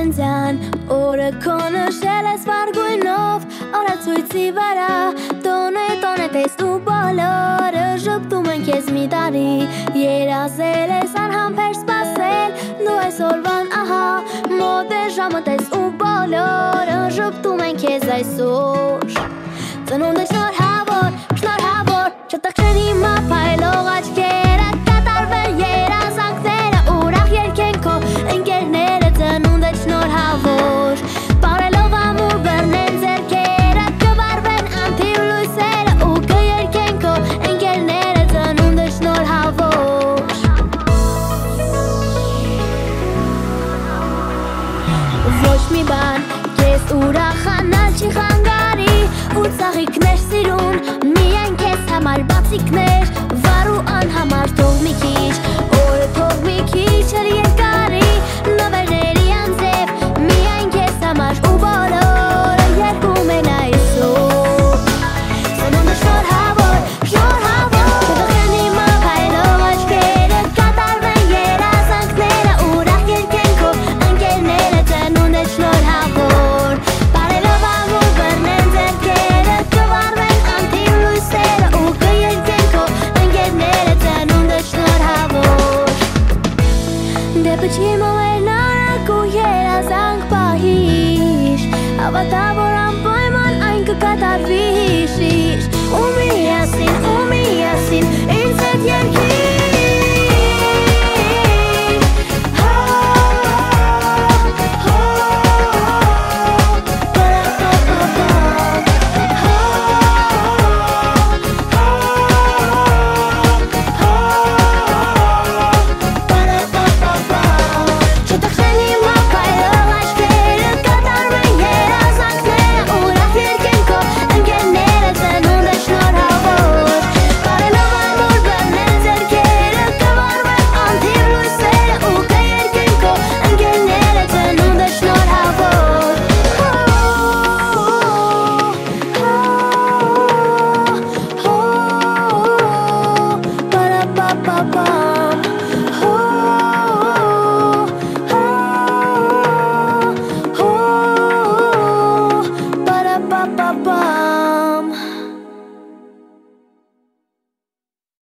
Անձյան օրը քո նշել ես վարգույնով Օրացույցի վրա տոնե տեսնու բոլորը Ժպտում են քեզ մի տարի Երազել ես անհամբեր սպասել Դու այսօրվան ահա մոտ է ժամը տեսնու բոլորը Ժպտում են քեզ այսօր Ծնունդ է շնորհավոր Չտխրեն հիմա փայլող աչքերը Կատարվեն երազանքները Ուրախ երգեն քո ընկերները Ծնունդ է շնորհավոր Պարելով ամուր բռնեն ձեռքերը Կվարվեն անթիվ լույսերը Ու կերգեն քո ընկերները Ծնունդ է շնորհավոր Ոչ մի բան քեզ ուրախանալ չի խանգարի Ու ծաղիկներ սիրուն Միայն քեզ համար բացիկներ Վար ու անհամար թող մի քիչ Օրը թող մի քիչ էլ երկարի Նվերներ